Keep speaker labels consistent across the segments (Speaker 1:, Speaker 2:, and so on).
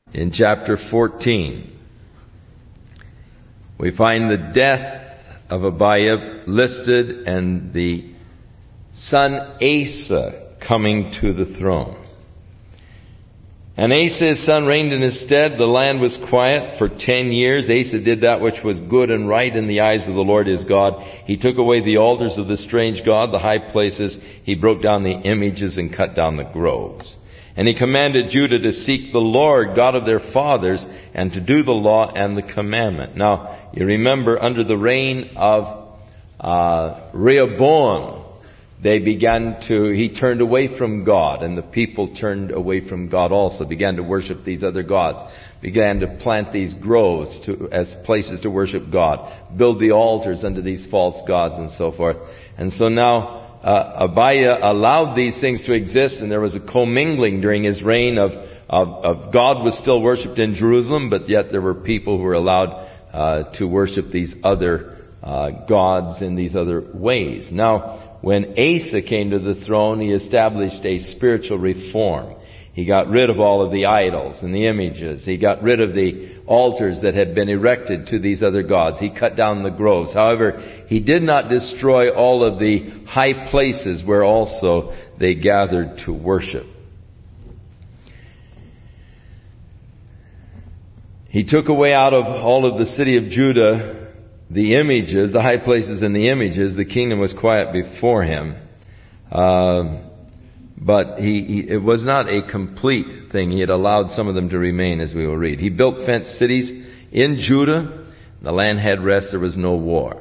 Speaker 1: In chapter 14, we find the death of Abiah listed and the son Asa coming to the throne. And Asa, his son, reigned in his stead. The land was quiet for 10 years. Asa did that which was good and right in the eyes of the Lord his God. He took away the altars of the strange god, the high places. He broke down the images and cut down the groves. And he commanded Judah to seek the Lord, God of their fathers, and to do the law and the commandment. Now, you remember under the reign of Rehoboam, he turned away from God, and the people turned away from God also, began to worship these other gods, began to plant these groves as places to worship God, build the altars unto these false gods and so forth. And so now Abiah allowed these things to exist, and there was a commingling during his reign of God was still worshipped in Jerusalem, but yet there were people who were allowed to worship these other gods in these other ways. Now, when Asa came to the throne, he established a spiritual reform. He got rid of all of the idols and the images. He got rid of the altars that had been erected to these other gods. He cut down the groves. However, he did not destroy all of the high places where also they gathered to worship. He took away out of all of the city of Judah the images, the high places and the images. The kingdom was quiet before him. But it was not a complete thing. He had allowed some of them to remain, as we will read. He built fenced cities in Judah. The land had rest. There was no war.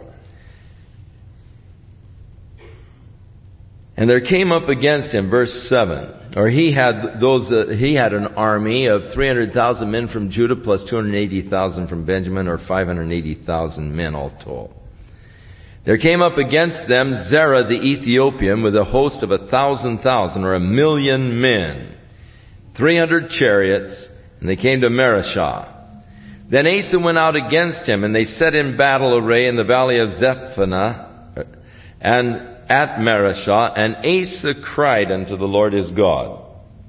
Speaker 1: And there came up against him, verse 7, he had an army of 300,000 men from Judah plus 280,000 from Benjamin, or 580,000 men all told. There came up against them Zerah the Ethiopian with a host of 1,000,000, or 1,000,000 men, 300 chariots, and they came to Mareshah. Then Asa went out against him, and they set in battle array in the valley of Zephaniah and at Mareshah, and Asa cried unto the Lord his God.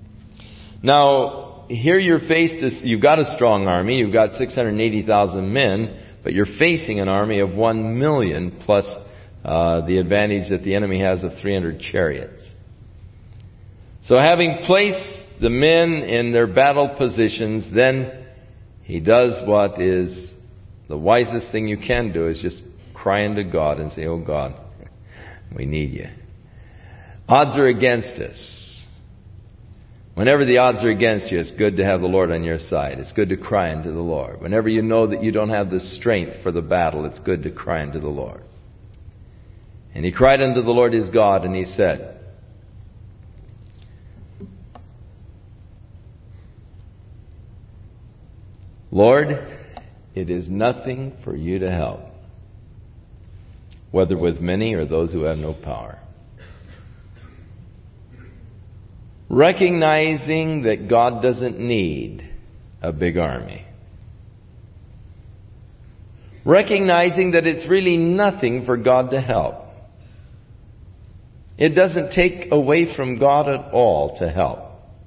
Speaker 1: Now, here you've got a strong army, you've got 680,000 men, but you're facing an army of 1,000,000 plus the advantage that the enemy has of 300 chariots. So having placed the men in their battle positions, then he does what is the wisest thing you can do, is just cry unto God and say, "Oh God, we need you. Odds are against us." Whenever the odds are against you, it's good to have the Lord on your side. It's good to cry unto the Lord. Whenever you know that you don't have the strength for the battle, it's good to cry unto the Lord. And he cried unto the Lord his God, and he said, "Lord, it is nothing for you to help, whether with many or those who have no power." Recognizing that God doesn't need a big army. Recognizing that it's really nothing for God to help. It doesn't take away from God at all to help.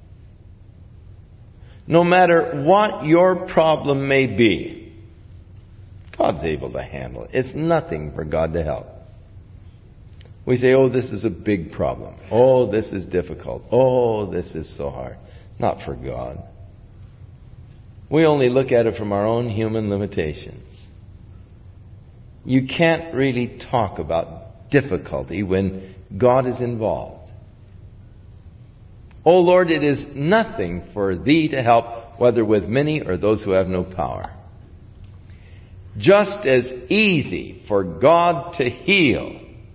Speaker 1: No matter what your problem may be, God's able to handle it. It's nothing for God to help. We say, "Oh, this is a big problem. Oh, this is difficult. Oh, this is so hard." Not for God. We only look at it from our own human limitations. You can't really talk about difficulty when God is involved. "Oh Lord, it is nothing for thee to help, whether with many or those who have no power." Just as easy for God to heal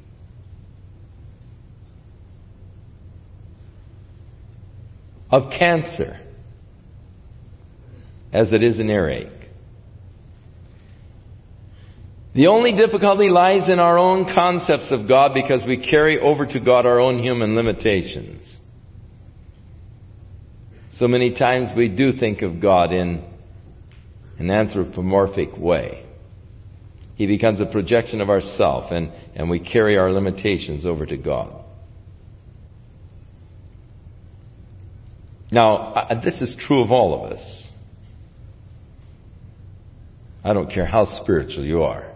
Speaker 1: of cancer as it is an earache. The only difficulty lies in our own concepts of God, because we carry over to God our own human limitations. So many times we do think of God in an anthropomorphic way. He becomes a projection of ourself, and we carry our limitations over to God. Now, this is true of all of us. I don't care how spiritual you are.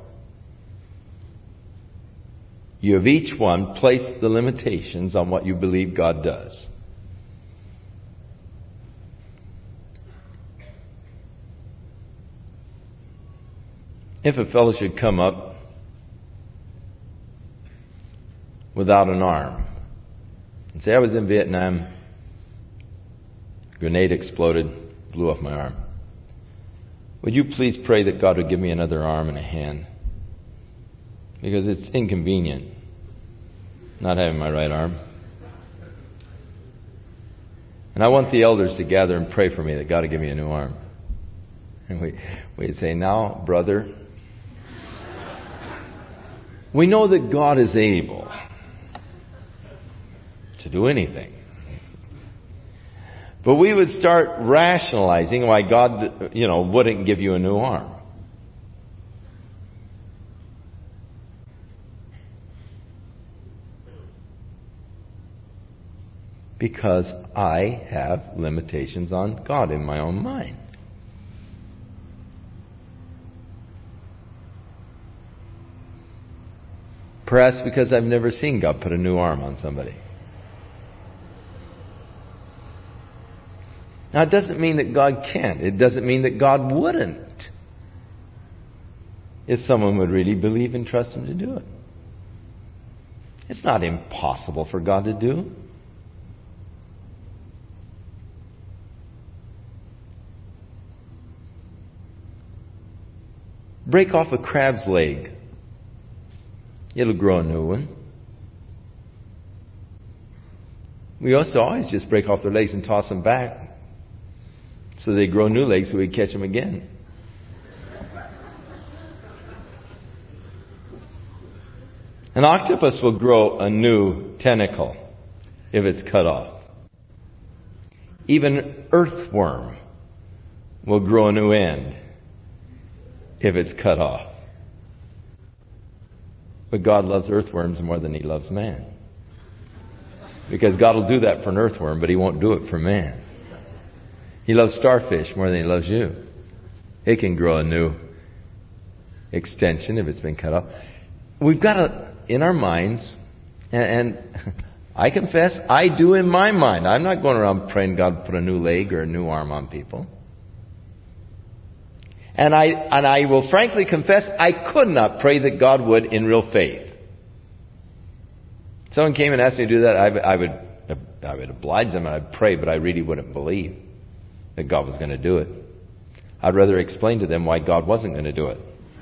Speaker 1: You have each one placed the limitations on what you believe God does. If a fellow should come up without an arm and say, I was in Vietnam, grenade exploded, blew off my arm. Would you please pray that God would give me another arm and a hand? Because it's inconvenient not having my right arm. And I want the elders to gather and pray for me that God would give me a new arm. And we'd say, now, brother, we know that God is able to do anything. But we would start rationalizing why God, wouldn't give you a new arm. Because I have limitations on God in my own mind. Perhaps because I've never seen God put a new arm on somebody. Now, it doesn't mean that God can't. It doesn't mean that God wouldn't. If someone would really believe and trust Him to do it. It's not impossible for God to do. Break off a crab's leg. It'll grow a new one. We also always just break off their legs and toss them back so they grow new legs so we catch them again. An octopus will grow a new tentacle if it's cut off. Even earthworm will grow a new end if it's cut off. But God loves earthworms more than He loves man. Because God will do that for an earthworm, but He won't do it for man. He loves starfish more than He loves you. It can grow a new extension if it's been cut off. We've got to, in our minds, and I confess, I do in my mind. I'm not going around praying God put a new leg or a new arm on people. And I will frankly confess, I could not pray that God would in real faith. Someone came and asked me to do that, I would oblige them and I'd pray, but I really wouldn't believe that God was going to do it. I'd rather explain to them why God wasn't going to do it.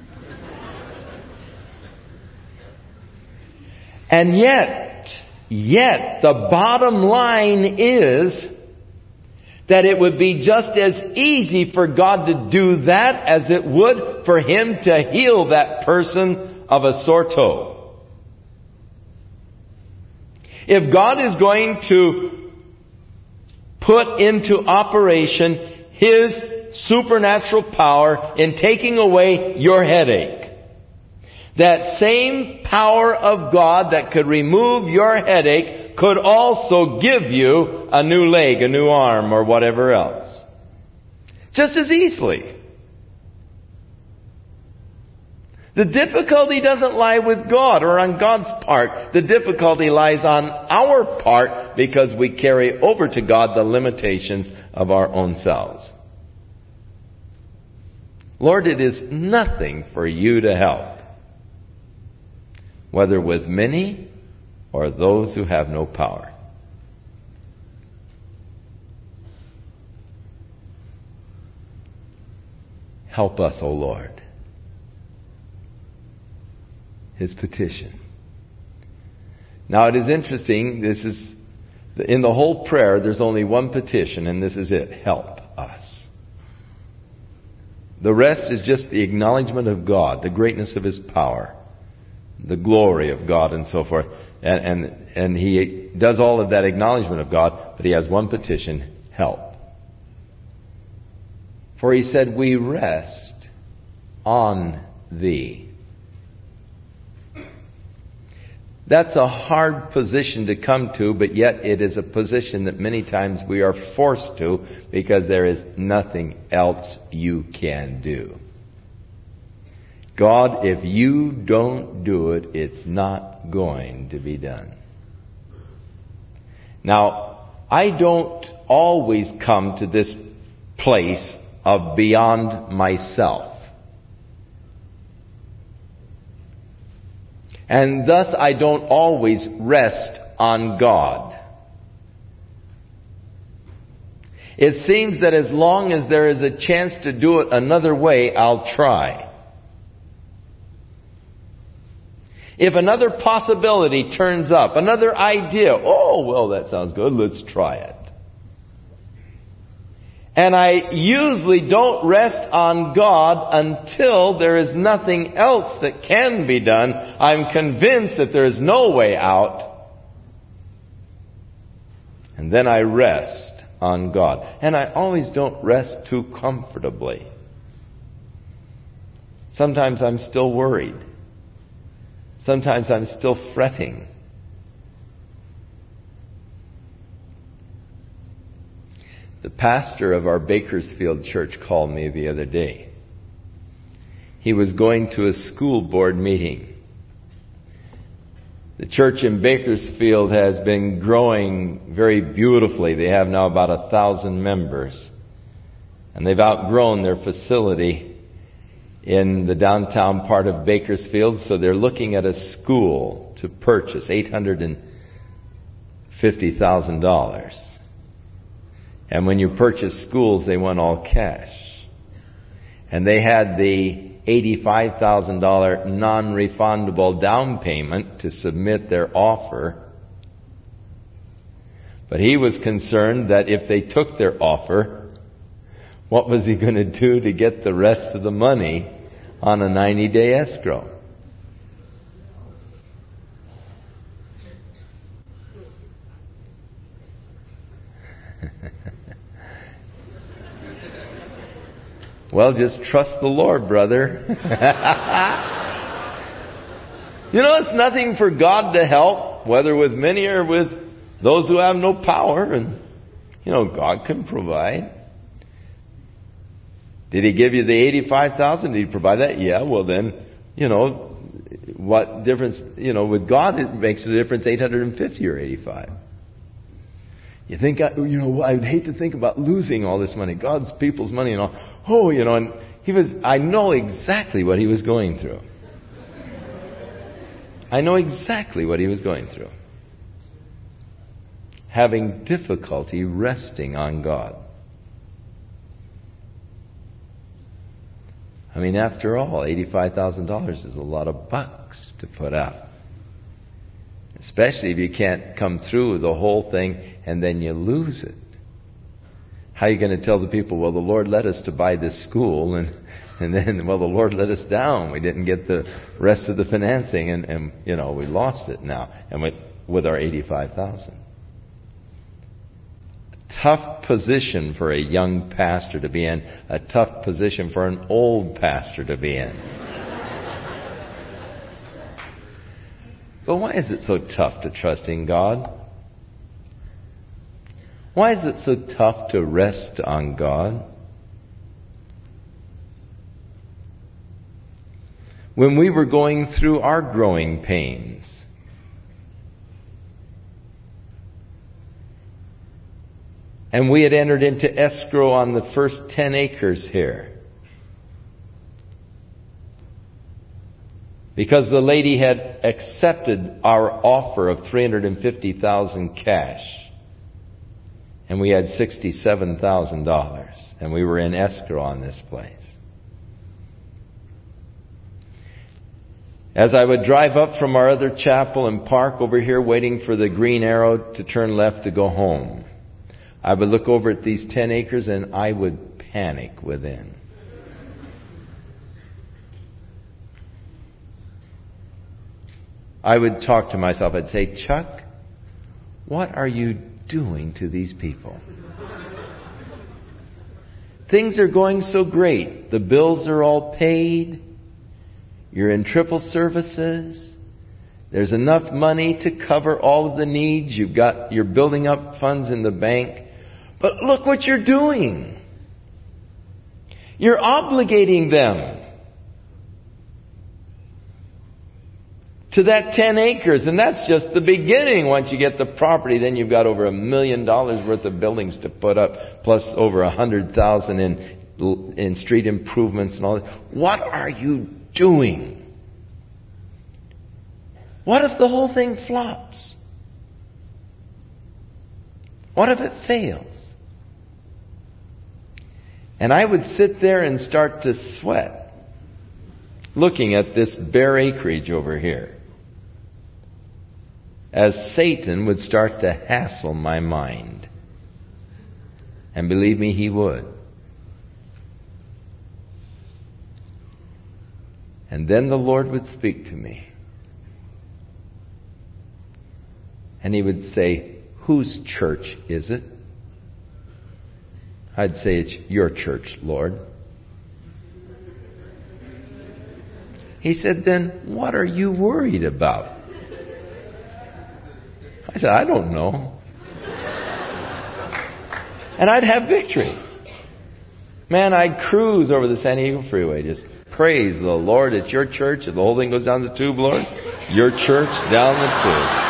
Speaker 1: And yet, the bottom line is that it would be just as easy for God to do that as it would for Him to heal that person of a sore toe. If God is going to put into operation His supernatural power in taking away your headache, that same power of God that could remove your headache could also give you a new leg, a new arm, or whatever else. Just as easily. The difficulty doesn't lie with God or on God's part. The difficulty lies on our part because we carry over to God the limitations of our own selves. Lord, it is nothing for You to help, whether with many or those who have no power. Help us, O Lord. His petition. Now it is interesting, this is, in the whole prayer, there's only one petition, and this is it. Help us. The rest is just the acknowledgement of God, the greatness of His power, the glory of God, and so forth. And He does all of that acknowledgement of God, but He has one petition, help. For He said, we rest on Thee. That's a hard position to come to, but yet it is a position that many times we are forced to because there is nothing else you can do. God, if you don't do it, it's not going to be done. Now, I don't always come to this place of beyond myself. And thus I don't always rest on God. It seems that as long as there is a chance to do it another way, I'll try. If another possibility turns up, another idea, oh, well, that sounds good, let's try it. And I usually don't rest on God until there is nothing else that can be done. I'm convinced that there is no way out. And then I rest on God. And I always don't rest too comfortably. Sometimes I'm still worried. Sometimes I'm still fretting. The pastor of our Bakersfield church called me the other day. He was going to a school board meeting. The church in Bakersfield has been growing very beautifully. They have now about 1,000 members. And they've outgrown their facility in the downtown part of Bakersfield, so they're looking at a school to purchase $850,000. And when you purchase schools, they want all cash. And they had the $85,000 non-refundable down payment to submit their offer. But he was concerned that if they took their offer, what was he going to do to get the rest of the money on a 90-day escrow? Well, just trust the Lord, brother. You know, it's nothing for God to help, whether with many or with those who have no power. And, you know, God can provide. Did He give you the $85,000? Did He provide that? Yeah, well then, you know, what difference, you know, with God it makes a difference, 850 or 85. You think, you know, I'd hate to think about losing all this money, God's people's money and all. Oh, you know, and I know exactly what he was going through. I know exactly what he was going through. Having difficulty resting on God. I mean, after all, $85,000 is a lot of bucks to put up. Especially if you can't come through the whole thing and then you lose it. How are you going to tell the people, well, the Lord led us to buy this school and then, well, the Lord let us down. We didn't get the rest of the financing and you know, we lost it now and with our $85,000. Tough position for a young pastor to be in. A tough position for an old pastor to be in. But why is it so tough to trust in God? Why is it so tough to rest on God? When we were going through our growing pains, and we had entered into escrow on the first 10 acres here, because the lady had accepted our offer of $350,000 cash. And we had $67,000. And we were in escrow on this place. As I would drive up from our other chapel and park over here waiting for the green arrow to turn left to go home, I would look over at these 10 acres and I would panic within. I would talk to myself. I'd say, Chuck, what are you doing to these people? Things are going so great. The bills are all paid. You're in triple services. There's enough money to cover all of the needs. You're building up funds in the bank. But look what you're doing. You're obligating them. to that 10 acres. And that's just the beginning. Once you get the property, then you've got over $1 million worth of buildings to put up, plus over 100,000 in street improvements and all that. What are you doing? What if the whole thing flops? What if it fails? And I would sit there and start to sweat, looking at this bare acreage over here, as Satan would start to hassle my mind. And believe me, he would. And then the Lord would speak to me. And He would say, "Whose church is it?" I'd say, "It's your church, Lord." He said, "Then what are you worried about?" I said, "I don't know." And I'd have victory. Man, I'd cruise over the San Diego Freeway. Just praise the Lord. It's your church. If the whole thing goes down the tube, Lord, your church down the tube.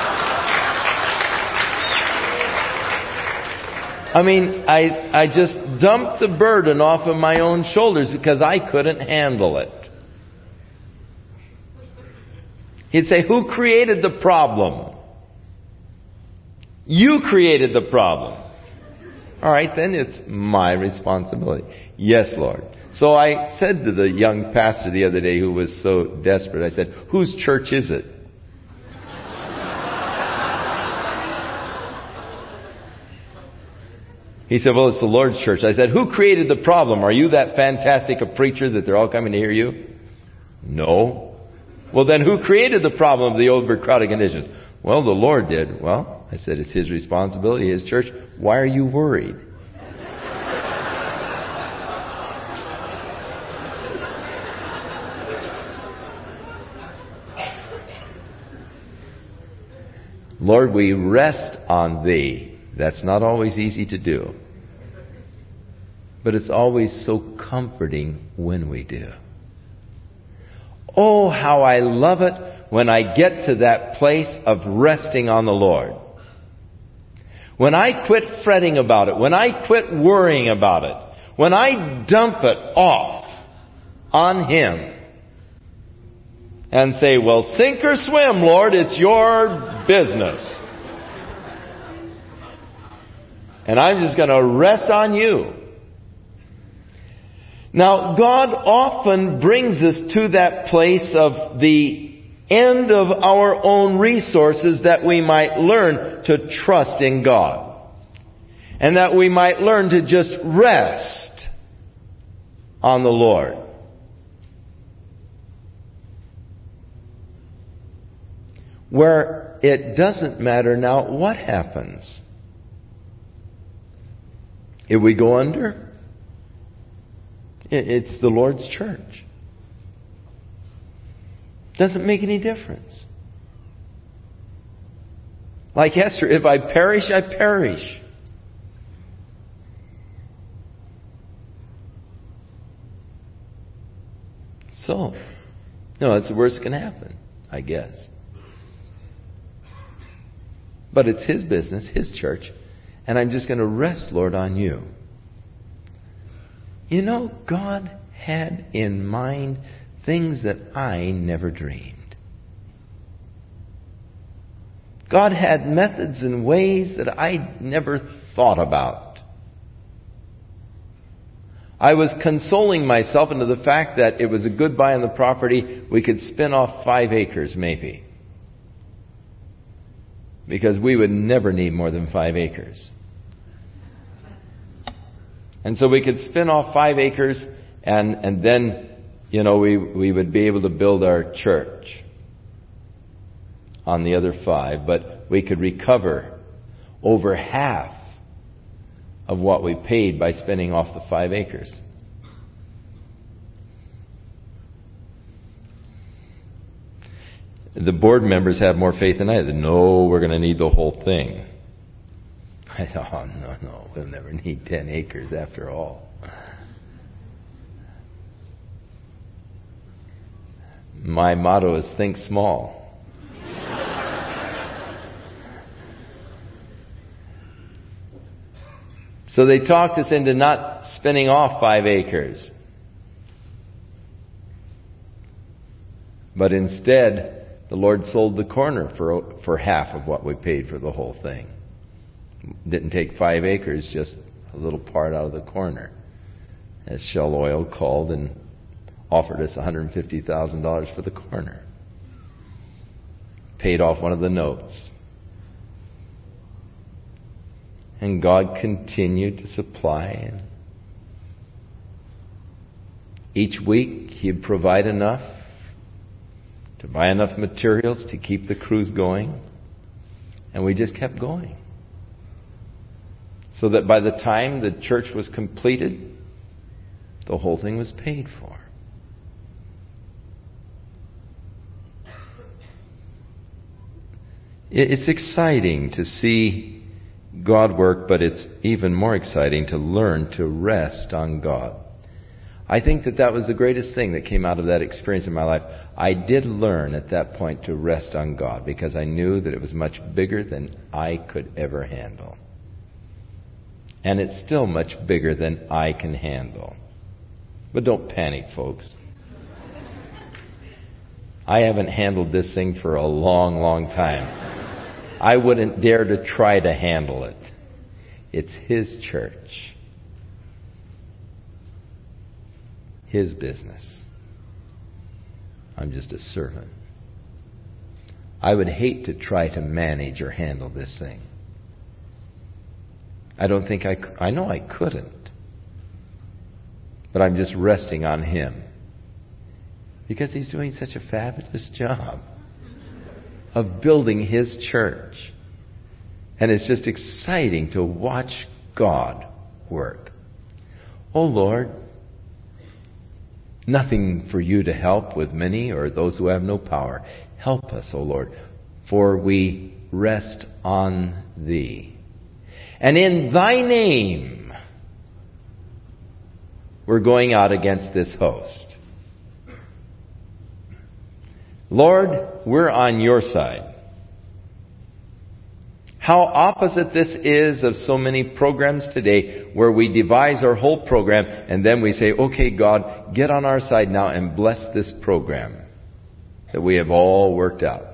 Speaker 1: I mean, I just dumped the burden off of my own shoulders because I couldn't handle it. He'd say, "Who created the problem?" "You created the problem." "All right, then it's my responsibility." "Yes, Lord." So I said to the young pastor the other day who was so desperate, I said, "Whose church is it?" He said, "Well, it's the Lord's church." I said, "Who created the problem? Are you that fantastic a preacher that they're all coming to hear you?" "No." "Well, then who created the problem of the overcrowded conditions?" "Well, the Lord did." "Well," I said, "it's His responsibility, His church. Why are you worried?" Lord, we rest on Thee. That's not always easy to do. But it's always so comforting when we do. Oh, how I love it when I get to that place of resting on the Lord. When I quit fretting about it, when I quit worrying about it, when I dump it off on Him and say, "Well, sink or swim, Lord, it's your business. And I'm just going to rest on You." Now, God often brings us to that place of the end of our own resources that we might learn to trust in God. And that we might learn to just rest on the Lord. Where it doesn't matter now what happens. If we go under, it's the Lord's church. Doesn't make any difference. Like Esther, if I perish, I perish. So, that's the worst that can happen, I guess. But it's His business, His church. And I'm just going to rest, Lord, on You. God had in mind things that I never dreamed. God had methods and ways that I never thought about. I was consoling myself into the fact that it was a good buy on the property. We could spin off 5 acres, maybe. Because we would never need more than 5 acres. And so we could spin off 5 acres and then, we would be able to build our church on the other 5. But we could recover over half of what we paid by spinning off the 5 acres. The board members have more faith than I had. No, we're going to need the whole thing. I thought, oh, no, we'll never need 10 acres after all. My motto is think small. So they talked us into not spinning off 5 acres. But instead, the Lord sold the corner for half of what we paid for the whole thing. Didn't take 5 acres, just a little part out of the corner. As Shell Oil called and offered us $150,000 for the corner. Paid off one of the notes. And God continued to supply. And each week He'd provide enough to buy enough materials to keep the cruise going. And we just kept going. So that by the time the church was completed, the whole thing was paid for. It's exciting to see God work, but it's even more exciting to learn to rest on God. I think that was the greatest thing that came out of that experience in my life. I did learn at that point to rest on God because I knew that it was much bigger than I could ever handle. And it's still much bigger than I can handle. But don't panic, folks. I haven't handled this thing for a long, long time. I wouldn't dare to try to handle it. It's His church. His business. I'm just a servant. I would hate to try to manage or handle this thing. I don't think I know I couldn't. But I'm just resting on Him. Because He's doing such a fabulous job of building His church. And it's just exciting to watch God work. Oh Lord, nothing for You to help with many or those who have no power. Help us, O Lord, for we rest on Thee. And in Thy name, we're going out against this host. Lord, we're on Your side. How opposite this is of so many programs today where we devise our whole program and then we say, okay, God, get on our side now and bless this program that we have all worked out.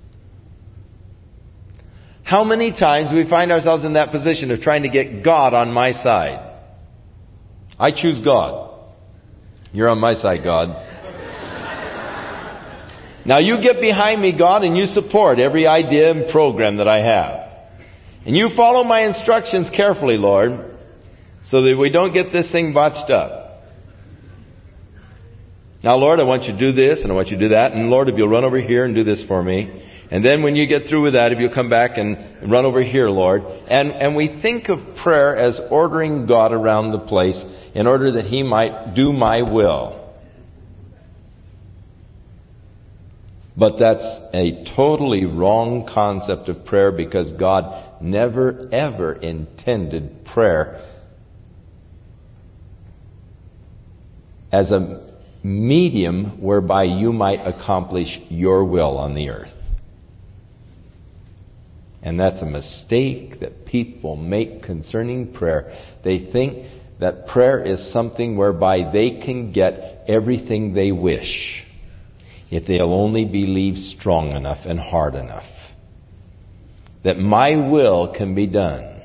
Speaker 1: How many times we find ourselves in that position of trying to get God on my side? I choose God. You're on my side, God. Now you get behind me, God, and you support every idea and program that I have. And you follow my instructions carefully, Lord, so that we don't get this thing botched up. Now, Lord, I want You to do this and I want You to do that. And Lord, if you'll run over here and do this for me. And then when you get through with that, if you'll come back and run over here, Lord. And we think of prayer as ordering God around the place in order that He might do my will. But that's a totally wrong concept of prayer because God never ever intended prayer as a medium whereby you might accomplish Your will on the earth. And that's a mistake that people make concerning prayer. They think that prayer is something whereby they can get everything they wish if they'll only believe strong enough and hard enough. That my will can be done.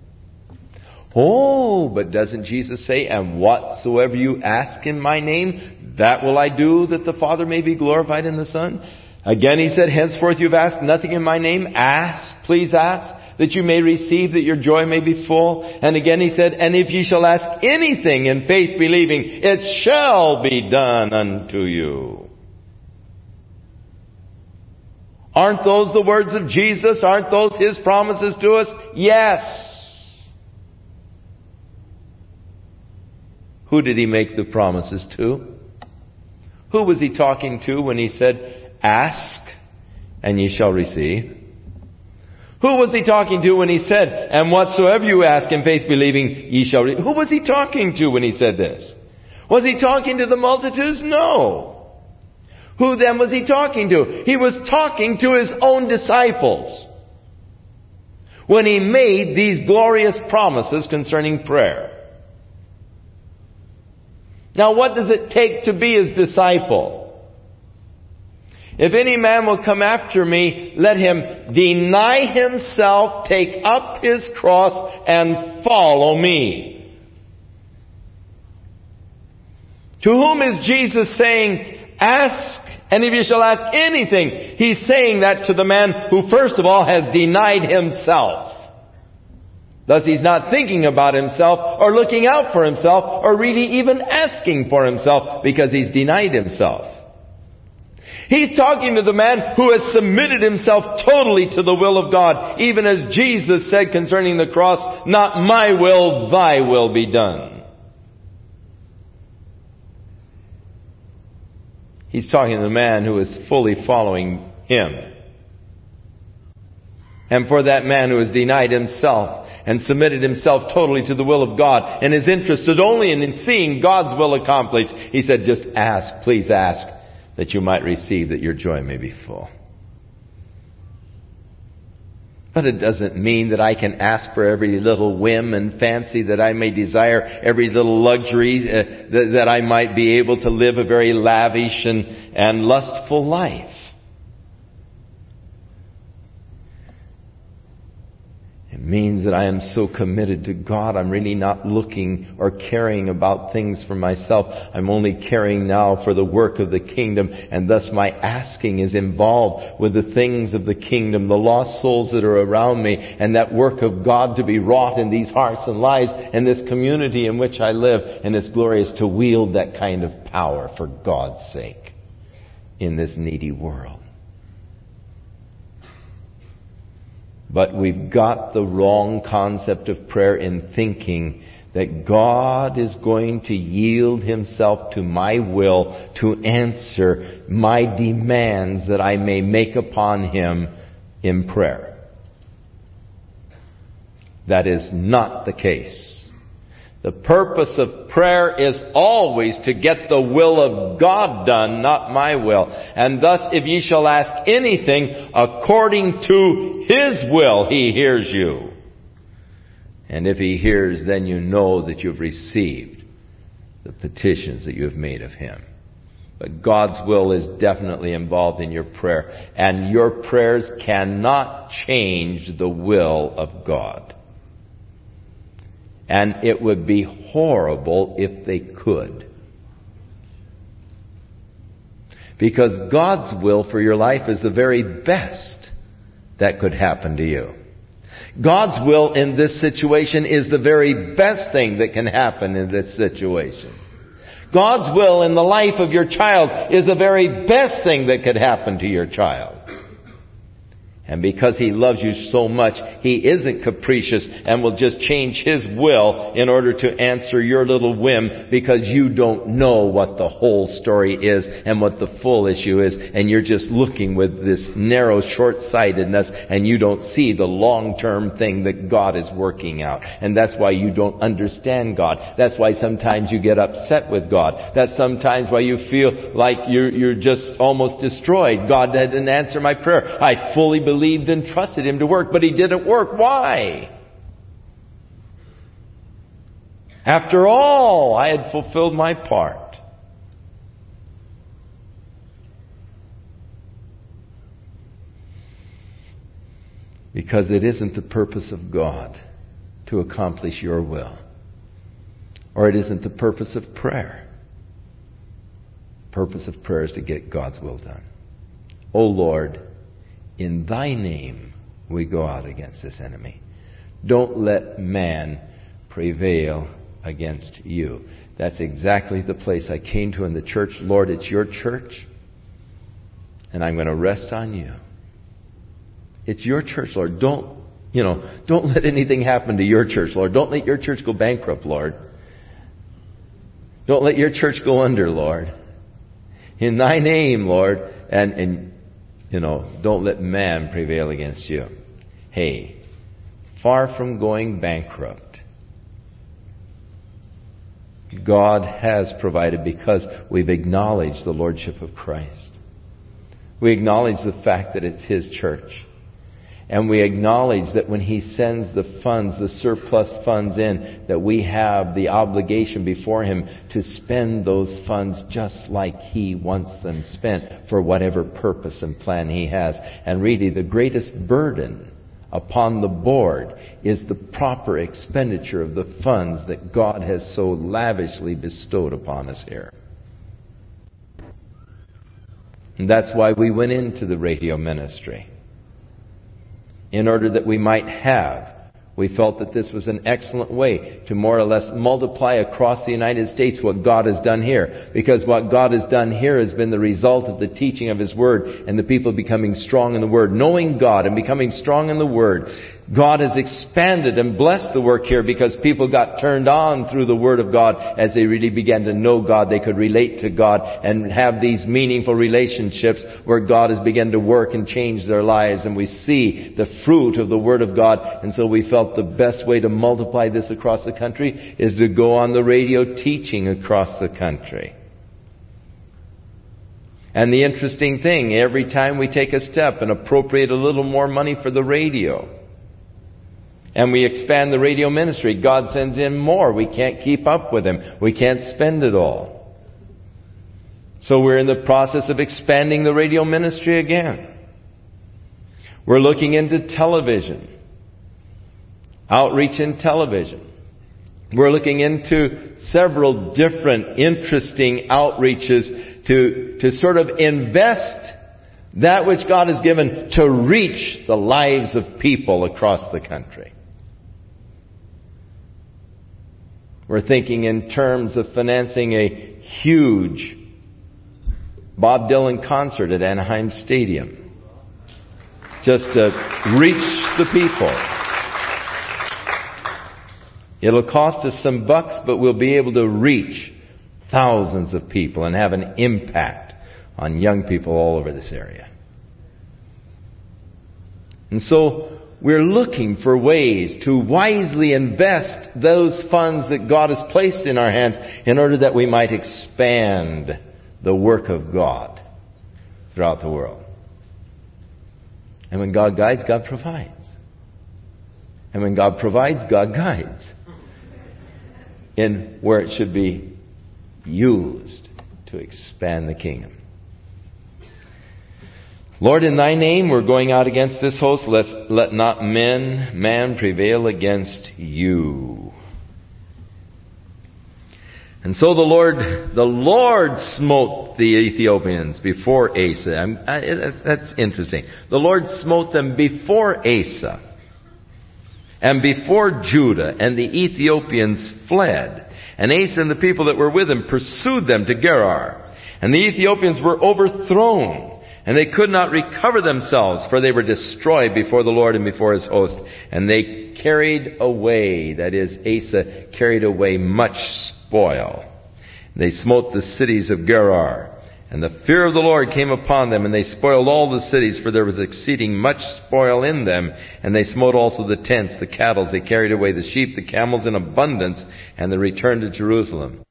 Speaker 1: Oh, but doesn't Jesus say, and whatsoever you ask in my name, that will I do, that the Father may be glorified in the Son? Again He said, henceforth you've asked nothing in my name. Ask, please ask, that you may receive, that your joy may be full. And again He said, and if ye shall ask anything in faith believing, it shall be done unto you. Aren't those the words of Jesus? Aren't those His promises to us? Yes. Who did He make the promises to? Who was He talking to when He said, ask and ye shall receive? Who was He talking to when He said, and whatsoever you ask in faith believing, ye shall receive? Who was He talking to when He said this? Was He talking to the multitudes? No. Who then was He talking to? He was talking to His own disciples. when He made these glorious promises concerning prayer. Now, what does it take to be His disciple? If any man will come after me, let him deny himself, take up his cross, and follow me. To whom is Jesus saying, ask, and if you shall ask anything? He's saying that to the man who, first of all, has denied himself. Thus, he's not thinking about himself, or looking out for himself, or really even asking for himself, because he's denied himself. He's talking to the man who has submitted himself totally to the will of God, even as Jesus said concerning the cross, not my will, thy will be done. He's talking to the man who is fully following Him. And for that man who has denied himself and submitted himself totally to the will of God and is interested only in seeing God's will accomplished, He said, just ask, please ask, that you might receive, that your joy may be full. But it doesn't mean that I can ask for every little whim and fancy that I may desire, every little luxury that I might be able to live a very lavish and lustful life. It means that I am so committed to God, I'm really not looking or caring about things for myself. I'm only caring now for the work of the kingdom, and thus my asking is involved with the things of the kingdom, the lost souls that are around me, and that work of God to be wrought in these hearts and lives and this community in which I live. And it's glorious to wield that kind of power for God's sake in this needy world. But we've got the wrong concept of prayer in thinking that God is going to yield Himself to my will to answer my demands that I may make upon Him in prayer. That is not the case. The purpose of prayer is always to get the will of God done, not my will. And thus, if ye shall ask anything according to His will, He hears you. And if He hears, then you know that you've received the petitions that you have made of Him. But God's will is definitely involved in your prayer. And your prayers cannot change the will of God. And it would be horrible if they could. Because God's will for your life is the very best that could happen to you. God's will in this situation is the very best thing that can happen in this situation. God's will in the life of your child is the very best thing that could happen to your child. And because He loves you so much, He isn't capricious and will just change His will in order to answer your little whim, because you don't know what the whole story is and what the full issue is. And you're just looking with this narrow short-sightedness, and you don't see the long-term thing that God is working out. And that's why you don't understand God. That's why sometimes you get upset with God. That's sometimes why you feel like you're just almost destroyed. God didn't answer my prayer. I fully believed and trusted Him to work, but He didn't work. Why? After all, I had fulfilled my part. Because it isn't the purpose of God to accomplish your will. Or it isn't the purpose of prayer. The purpose of prayer is to get God's will done. O Lord, in Thy name we go out against this enemy. Don't let man prevail against You. That's exactly the place I came to in the church. Lord, it's Your church, and I'm going to rest on You. It's Your church, Lord. Don't let anything happen to Your church, Lord. Don't let Your church go bankrupt, Lord. Don't let Your church go under, Lord. In Thy name, Lord, and don't let man prevail against You. Hey, far from going bankrupt, God has provided, because we've acknowledged the Lordship of Christ. We acknowledge the fact that it's His church. And we acknowledge that when He sends the funds, the surplus funds in, that we have the obligation before Him to spend those funds just like He wants them spent for whatever purpose and plan He has. And really, the greatest burden upon the board is the proper expenditure of the funds that God has so lavishly bestowed upon us here. And that's why we went into the radio ministry. In order that we might have. We felt that this was an excellent way to more or less multiply across the United States what God has done here. Because what God has done here has been the result of the teaching of His Word and the people becoming strong in the Word. Knowing God and becoming strong in the Word. God has expanded and blessed the work here because people got turned on through the Word of God as they really began to know God. They could relate to God and have these meaningful relationships where God has begun to work and change their lives. And we see the fruit of the Word of God. And so we felt the best way to multiply this across the country is to go on the radio teaching across the country. And the interesting thing, every time we take a step and appropriate a little more money for the radio, and we expand the radio ministry, God sends in more. We can't keep up with Him. We can't spend it all. So we're in the process of expanding the radio ministry again. We're looking into television. Outreach in television. We're looking into several different interesting outreaches to sort of invest that which God has given to reach the lives of people across the country. We're thinking in terms of financing a huge Bob Dylan concert at Anaheim Stadium. Just to reach the people. It'll cost us some bucks, but we'll be able to reach thousands of people and have an impact on young people all over this area. And so we're looking for ways to wisely invest those funds that God has placed in our hands in order that we might expand the work of God throughout the world. And when God guides, God provides. And when God provides, God guides in where it should be used to expand the kingdom. Lord, in Thy name, we're going out against this host. Let not man prevail against You. And so the Lord smote the Ethiopians before Asa. That's interesting. The Lord smote them before Asa and before Judah, and the Ethiopians fled. And Asa and the people that were with him pursued them to Gerar. And the Ethiopians were overthrown. And they could not recover themselves, for they were destroyed before the Lord and before His host. And they carried away, that is, Asa carried away much spoil. They smote the cities of Gerar. And the fear of the Lord came upon them, and they spoiled all the cities, for there was exceeding much spoil in them. And they smote also the tents, the cattle. They carried away the sheep, the camels in abundance, and they returned to Jerusalem.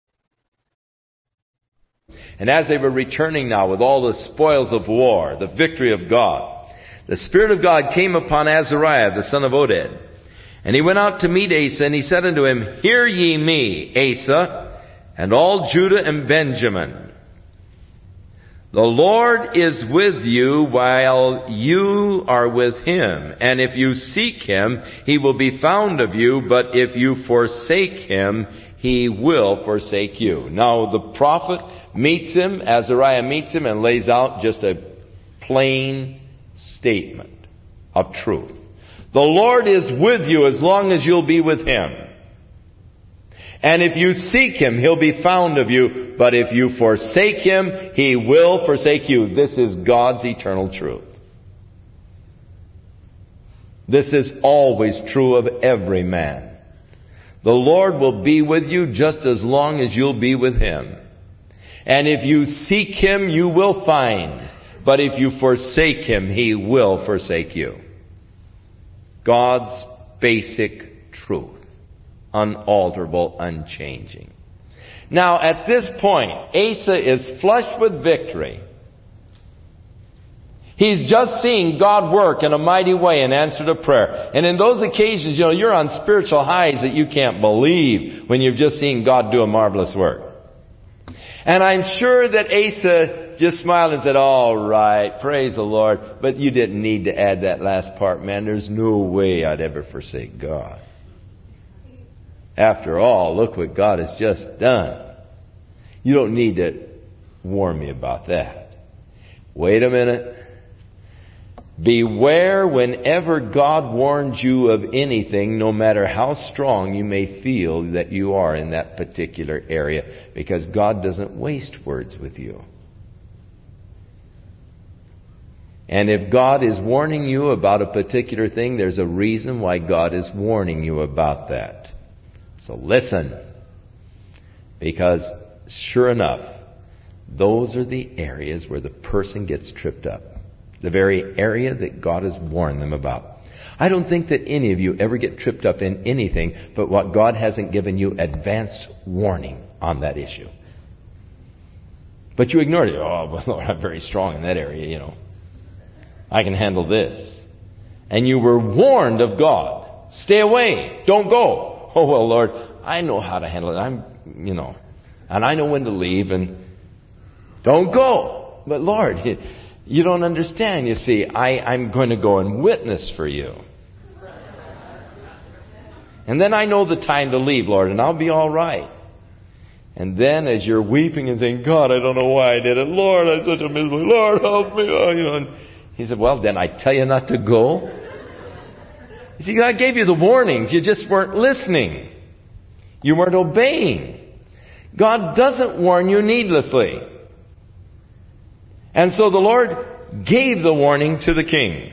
Speaker 1: And as they were returning now with all the spoils of war, the victory of God, the Spirit of God came upon Azariah, the son of Oded. And he went out to meet Asa, and he said unto him, Hear ye me, Asa, and all Judah and Benjamin. The Lord is with you while you are with Him. And if you seek Him, He will be found of you. But if you forsake Him, He will forsake you. Now the prophet meets him, Azariah meets him, and lays out just a plain statement of truth. The Lord is with you as long as you'll be with Him. And if you seek Him, He'll be found of you. But if you forsake Him, He will forsake you. This is God's eternal truth. This is always true of every man. The Lord will be with you just as long as you'll be with Him. And if you seek Him, you will find. But if you forsake Him, He will forsake you. God's basic truth. Unalterable, unchanging. Now, at this point, Asa is flushed with victory. He's just seen God work in a mighty way and answered a prayer. And in those occasions, you're on spiritual highs that you can't believe when you've just seen God do a marvelous work. And I'm sure that Asa just smiled and said, all right, praise the Lord. But you didn't need to add that last part, man. There's no way I'd ever forsake God. After all, look what God has just done. You don't need to warn me about that. Wait a minute. Beware whenever God warns you of anything, no matter how strong you may feel that you are in that particular area, because God doesn't waste words with you. And if God is warning you about a particular thing, there's a reason why God is warning you about that. So listen, because sure enough, those are the areas where the person gets tripped up. The very area that God has warned them about. I don't think that any of you ever get tripped up in anything but what God hasn't given you advanced warning on that issue. But you ignored it. Oh, but Lord, I'm very strong in that area, I can handle this. And you were warned of God. Stay away. Don't go. Oh, well, Lord, I know how to handle it. And I know when to leave and don't go. But Lord, you don't understand. You see, I'm going to go and witness for you. And then I know the time to leave, Lord, and I'll be all right. And then as you're weeping and saying, God, I don't know why I did it. Lord, I'm such a miserable. Lord, help me. And he said, well, then I tell you not to go. You see, God gave you the warnings. You just weren't listening. You weren't obeying. God doesn't warn you needlessly. And so the Lord gave the warning to the king.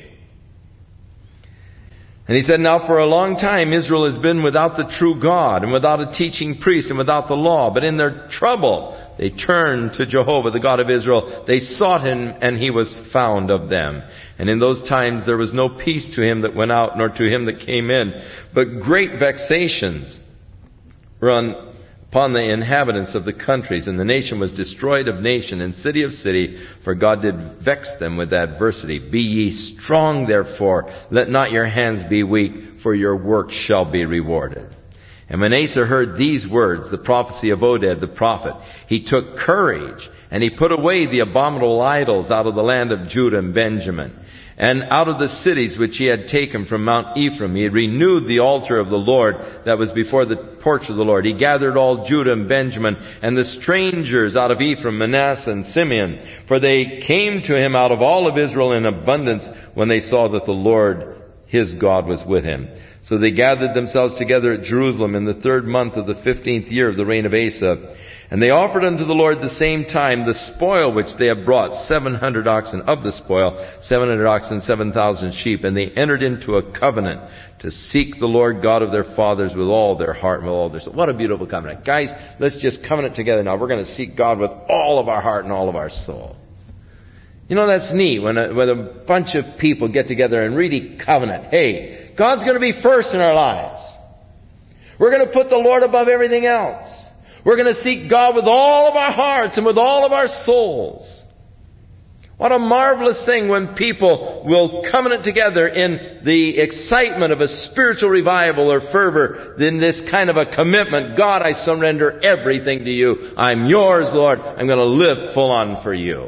Speaker 1: And he said, now for a long time Israel has been without the true God, and without a teaching priest, and without the law. But in their trouble they turned to Jehovah, the God of Israel. They sought him, and he was found of them. And in those times there was no peace to him that went out, nor to him that came in. But great vexations were upon the inhabitants of the countries, and the nation was destroyed of nation and city of city, for God did vex them with adversity. Be ye strong, therefore, let not your hands be weak, for your work shall be rewarded. And when Asa heard these words, the prophecy of Oded the prophet, he took courage, and he put away the abominable idols out of the land of Judah and Benjamin. And out of the cities which he had taken from Mount Ephraim, he had renewed the altar of the Lord that was before the porch of the Lord. He gathered all Judah and Benjamin and the strangers out of Ephraim, Manasseh, and Simeon. For they came to him out of all of Israel in abundance when they saw that the Lord his God was with him. So they gathered themselves together at Jerusalem in the 3rd month of the 15th year of the reign of Asa. And they offered unto the Lord the same time the spoil which they had brought, 700 oxen of the spoil, 700 oxen, 7,000 sheep. And they entered into a covenant to seek the Lord God of their fathers with all their heart and with all their soul. What a beautiful covenant. Guys, let's just covenant together now. We're going to seek God with all of our heart and all of our soul. That's neat when a bunch of people get together and really covenant. Hey, God's going to be first in our lives. We're going to put the Lord above everything else. We're going to seek God with all of our hearts and with all of our souls. What a marvelous thing when people will covenant together in the excitement of a spiritual revival or fervor, in this kind of a commitment. God, I surrender everything to you. I'm yours, Lord. I'm going to live full on for you.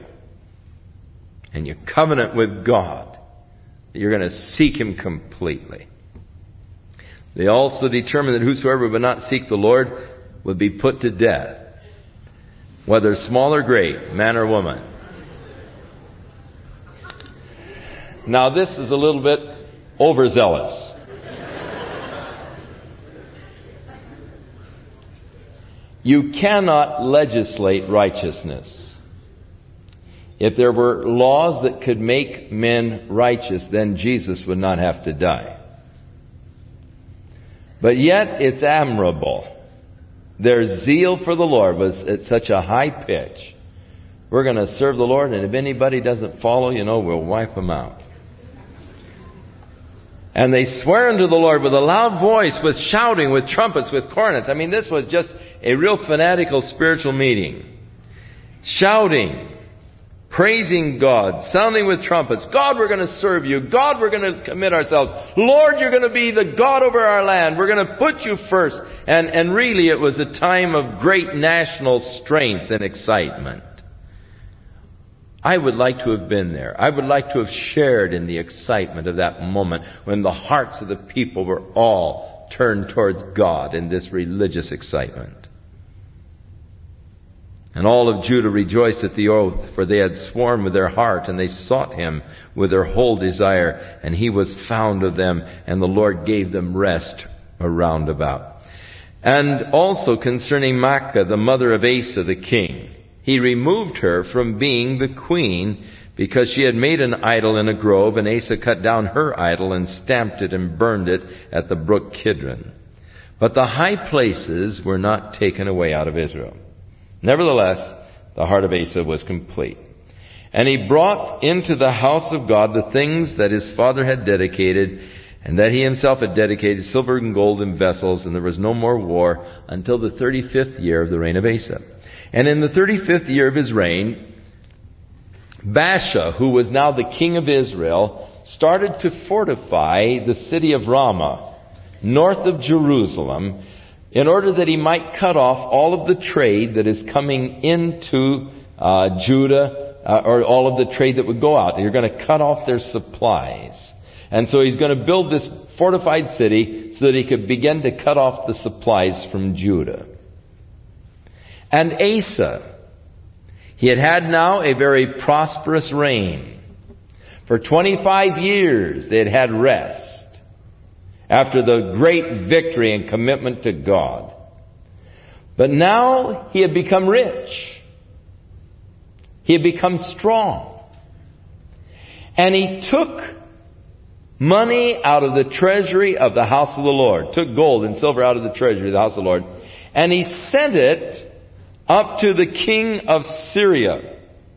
Speaker 1: And you covenant with God that you're going to seek him completely. They also determined that whosoever would not seek the Lord would be put to death, whether small or great, man or woman. Now this is a little bit overzealous. You cannot legislate righteousness. If there were laws that could make men righteous, then Jesus would not have to die. But yet it's admirable. Their zeal for the Lord was at such a high pitch. We're going to serve the Lord, and if anybody doesn't follow, we'll wipe them out. And they swear unto the Lord with a loud voice, with shouting, with trumpets, with cornets. This was just a real fanatical spiritual meeting. Shouting, praising God, sounding with trumpets. God, we're going to serve you. God, we're going to commit ourselves. Lord, you're going to be the God over our land. We're going to put you first. And really it was a time of great national strength and excitement. I would like to have been there. I would like to have shared in the excitement of that moment when the hearts of the people were all turned towards God in this religious excitement. And all of Judah rejoiced at the oath, for they had sworn with their heart, and they sought him with their whole desire. And he was found of them, and the Lord gave them rest around about. And also concerning Maacah, the mother of Asa the king, he removed her from being the queen, because she had made an idol in a grove, and Asa cut down her idol and stamped it and burned it at the brook Kidron. But the high places were not taken away out of Israel. Nevertheless, the heart of Asa was complete. And he brought into the house of God the things that his father had dedicated, and that he himself had dedicated, silver and gold in vessels, and there was no more war until the 35th year of the reign of Asa. And in the 35th year of his reign, Baasha, who was now the king of Israel, started to fortify the city of Ramah, north of Jerusalem, in order that he might cut off all of the trade that is coming into Judah, or all of the trade that would go out. You're going to cut off their supplies. And so he's going to build this fortified city so that he could begin to cut off the supplies from Judah. And Asa, he had had now a very prosperous reign. For 25 years they had had rest after the great victory and commitment to God. But now he had become rich. He had become strong. And he took money out of the treasury of the house of the Lord, took gold and silver out of the treasury of the house of the Lord, and he sent it up to the king of Syria.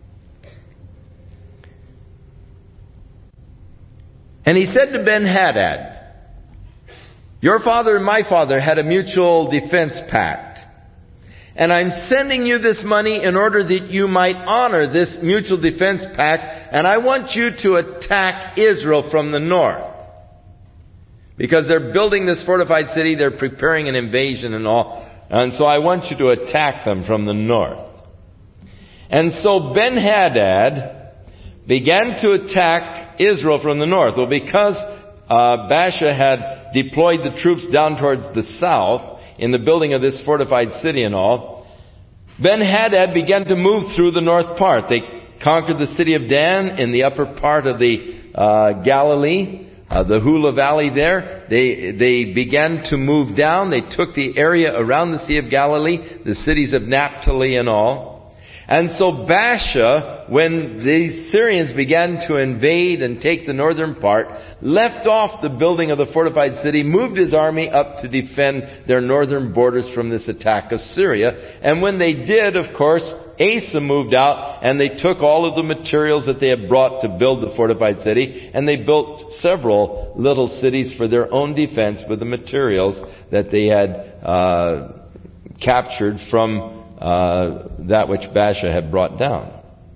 Speaker 1: And he said to Ben-Hadad, your father and my father had a mutual defense pact. And I'm sending you this money in order that you might honor this mutual defense pact. And I want you to attack Israel from the north. Because they're building this fortified city, they're preparing an invasion and all. And so I want you to attack them from the north. And so Ben-Hadad began to attack Israel from the north. Well, because Baasha had deployed the troops down towards the south in the building of this fortified city and all, Ben-Hadad began to move through the north part. They conquered the city of Dan in the upper part of the Galilee, the Hula Valley there. They began to move down. They took the area around the Sea of Galilee, the cities of Naphtali and all. And so Baasha, when the Syrians began to invade and take the northern part, left off the building of the fortified city, moved his army up to defend their northern borders from this attack of Syria. And when they did, of course, Asa moved out and they took all of the materials that they had brought to build the fortified city, and they built several little cities for their own defense with the materials that they had captured from that which Baasha had brought down.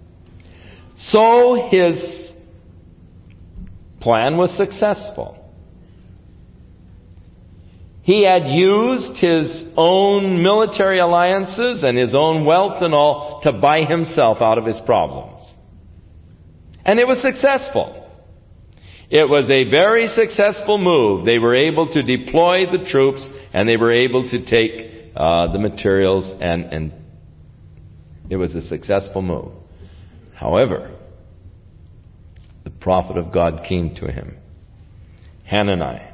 Speaker 1: So his plan was successful. He had used his own military alliances and his own wealth and all to buy himself out of his problems. And it was successful. It was a very successful move. They were able to deploy the troops and they were able to take the materials, and it was a successful move. However, the prophet of God came to him, Hanani.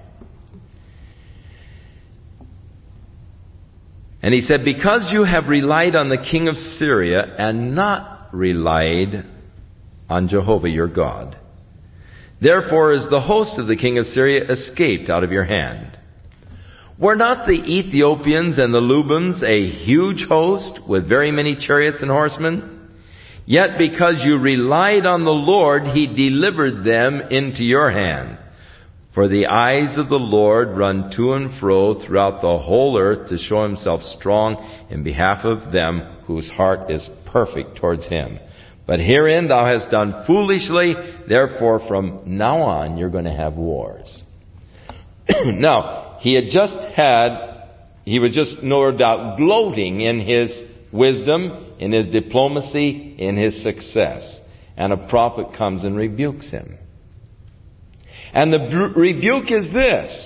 Speaker 1: And he said, because you have relied on the king of Syria and not relied on Jehovah your God, therefore is the host of the king of Syria escaped out of your hand. Were not the Ethiopians and the Lubims a huge host with very many chariots and horsemen? Yet because you relied on the Lord, He delivered them into your hand. For the eyes of the Lord run to and fro throughout the whole earth to show Himself strong in behalf of them whose heart is perfect towards Him. But herein thou hast done foolishly, therefore from now on you're going to have wars. Now, he was just no doubt gloating in his wisdom, in his diplomacy, in his success. And a prophet comes and rebukes him. And the rebuke is this: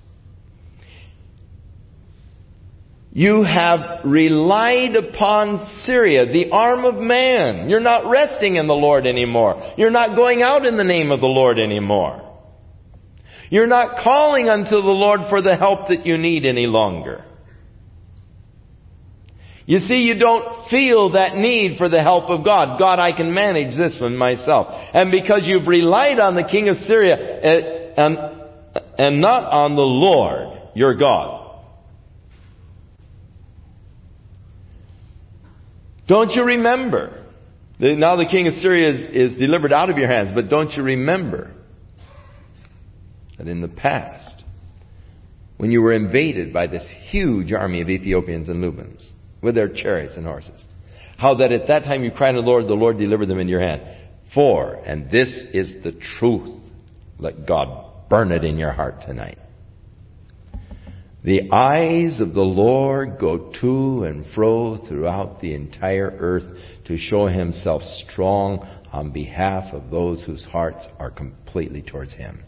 Speaker 1: you have relied upon Syria, the arm of man. You're not resting in the Lord anymore. You're not going out in the name of the Lord anymore. You're not calling unto the Lord for the help that you need any longer. You see, you don't feel that need for the help of God. God, I can manage this one myself. And because you've relied on the king of Syria and not on the Lord, your God. Don't you remember? Now the king of Syria is delivered out of your hands, but don't you remember that in the past, when you were invaded by this huge army of Ethiopians and Libyans, with their chariots and horses, how that at that time you cried to the Lord delivered them into your hand. For, and this is the truth, let God burn it in your heart tonight. The eyes of the Lord go to and fro throughout the entire earth to show Himself strong on behalf of those whose hearts are completely towards Him.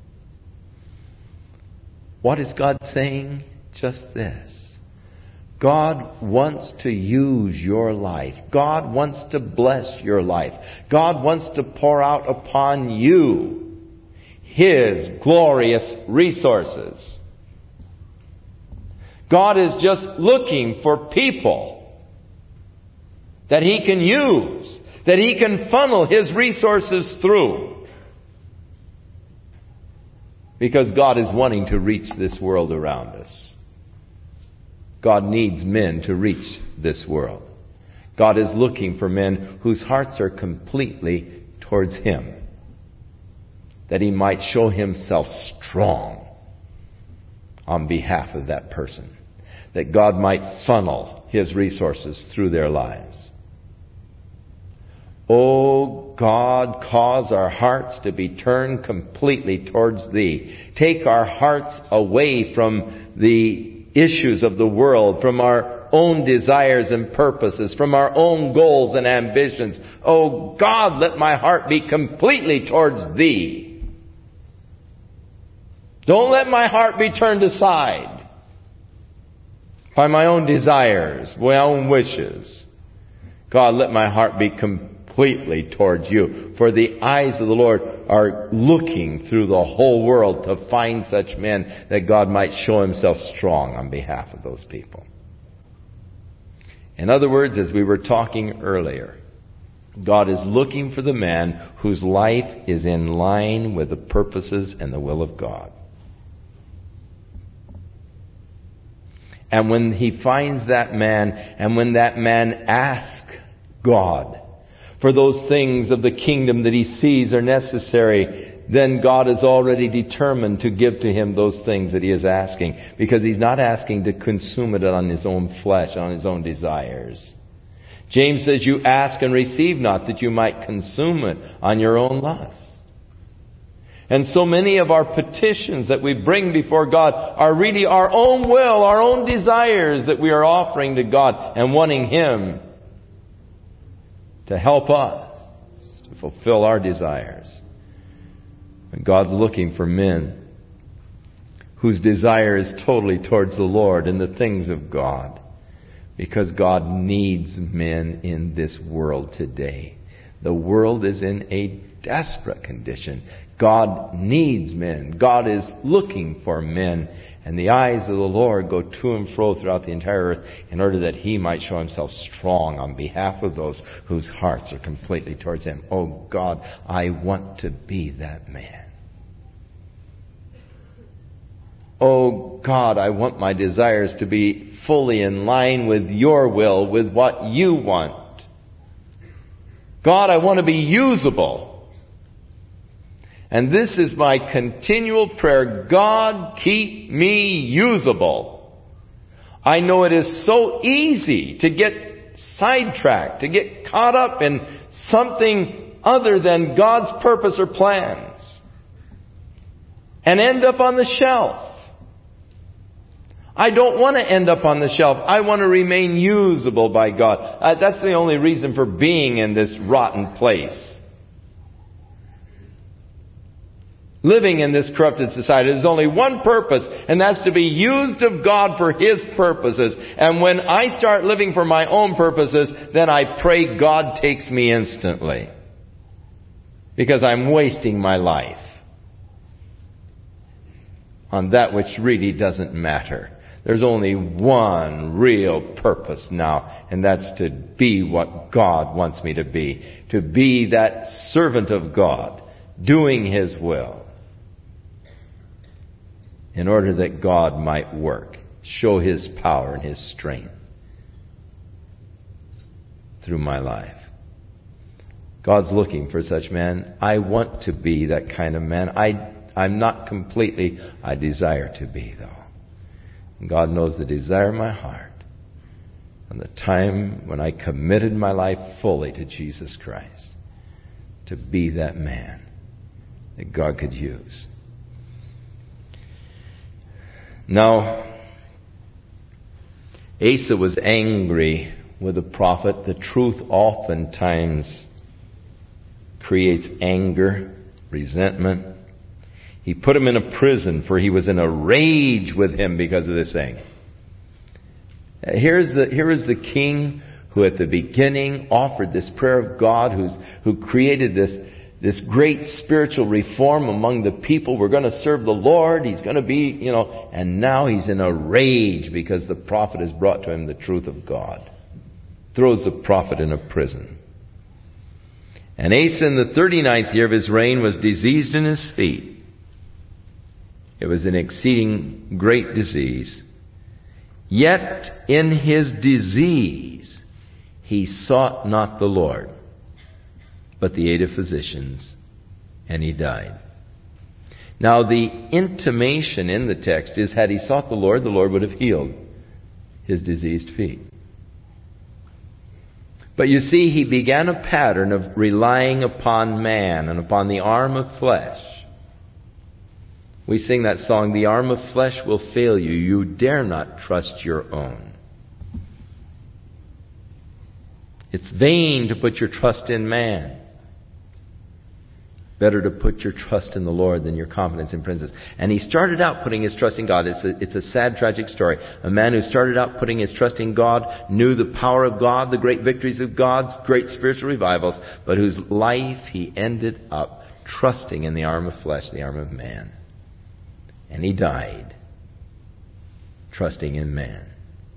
Speaker 1: What is God saying? Just this. God wants to use your life. God wants to bless your life. God wants to pour out upon you His glorious resources. God is just looking for people that He can use, that He can funnel His resources through. Because God is wanting to reach this world around us. God needs men to reach this world. God is looking for men whose hearts are completely towards Him, that He might show Himself strong on behalf of that person, that God might funnel His resources through their lives. O God, cause our hearts to be turned completely towards Thee. Take our hearts away from the issues of the world, from our own desires and purposes, from our own goals and ambitions. Oh God, let my heart be completely towards Thee. Don't let my heart be turned aside by my own desires, my own wishes. God, let my heart be completely towards You. For the eyes of the Lord are looking through the whole world to find such men that God might show Himself strong on behalf of those people. In other words, as we were talking earlier, God is looking for the man whose life is in line with the purposes and the will of God. And when He finds that man, and when that man asks God for those things of the kingdom that he sees are necessary, then God is already determined to give to him those things that he is asking. Because He's not asking to consume it on his own flesh, on his own desires. James says, you ask and receive not, that you might consume it on your own lust. And so many of our petitions that we bring before God are really our own will, our own desires that we are offering to God and wanting Him to help us to fulfill our desires. And God's looking for men whose desire is totally towards the Lord and the things of God. Because God needs men in this world today. The world is in a desperate condition. God needs men. God is looking for men. And the eyes of the Lord go to and fro throughout the entire earth in order that He might show Himself strong on behalf of those whose hearts are completely towards Him. Oh God, I want to be that man. Oh God, I want my desires to be fully in line with Your will, with what You want. God, I want to be usable. And this is my continual prayer. God, keep me usable. I know it is so easy to get sidetracked, to get caught up in something other than God's purpose or plans, and end up on the shelf. I don't want to end up on the shelf. I want to remain usable by God. That's the only reason for being in this rotten place. Living in this corrupted society, there's only one purpose, and that's to be used of God for His purposes. And when I start living for my own purposes, then I pray God takes me instantly. Because I'm wasting my life on that which really doesn't matter. There's only one real purpose now, and that's to be what God wants me to be. To be that servant of God, doing His will, in order that God might work, show His power and His strength through my life. God's looking for such man. I want to be that kind of man. I'm not completely, I desire to be, though. God knows the desire of my heart. And the time when I committed my life fully to Jesus Christ, to be that man that God could use. Now, Asa was angry with the prophet. The truth oftentimes creates anger, resentment. He put him in a prison, for he was in a rage with him because of this thing. Here is the king who at the beginning offered this prayer of God, who created this great spiritual reform among the people. We're going to serve the Lord. He's going to be, and now he's in a rage because the prophet has brought to him the truth of God. Throws the prophet in a prison. And Asa in the 39th year of his reign was diseased in his feet. It was an exceeding great disease. Yet in his disease he sought not the Lord, but the aid of physicians, and he died. Now the intimation in the text is, had he sought the Lord would have healed his diseased feet. But you see, he began a pattern of relying upon man and upon the arm of flesh. We sing that song, "The arm of flesh will fail you. You dare not trust your own." It's vain to put your trust in man. Better to put your trust in the Lord than your confidence in princes. And he started out putting his trust in God. It's a sad, tragic story. A man who started out putting his trust in God, knew the power of God, the great victories of God's great spiritual revivals, but whose life he ended up trusting in the arm of flesh, the arm of man. And he died trusting in man.